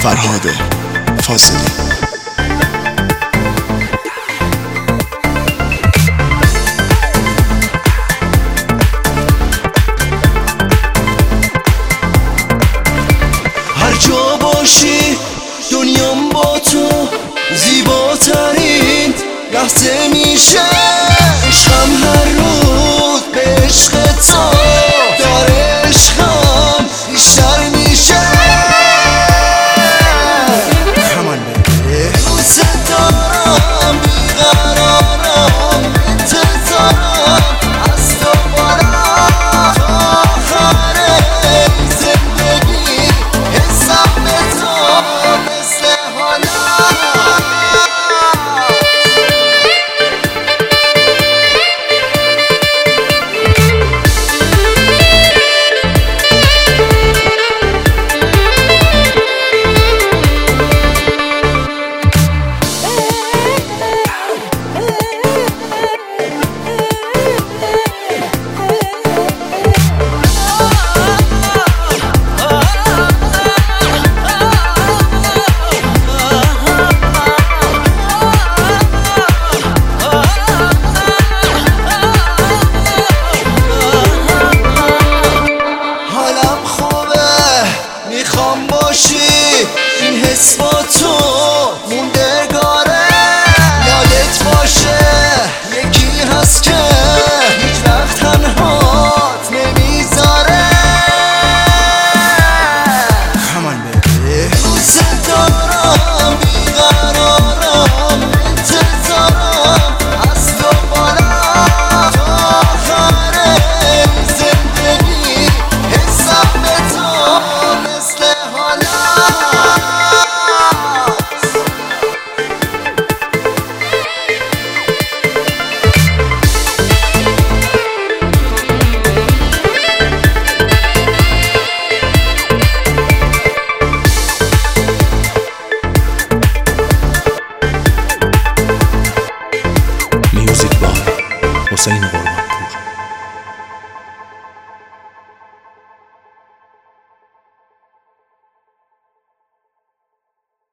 فرهاد فاضلی. هر جا باشی دنیام با تو زیباترین لحظه میشه. عشقم هر روز به عشق تو داره، عشقم بیشتر میشه. دوست دارم، بیقرارم، انتظارم از تو بارم تا آخر زندگی. حسم به تو مثل حالم. میخوام باشی این حس با تو موندگاره. یادت باشه یکی هست که هیچ وقت تنهات نمیذاره. دوست دارم، بیقرارم، انتظارم از تو بالم تا آخر زندگی. حسم به تو مثل میوزیک بای حسین قربان.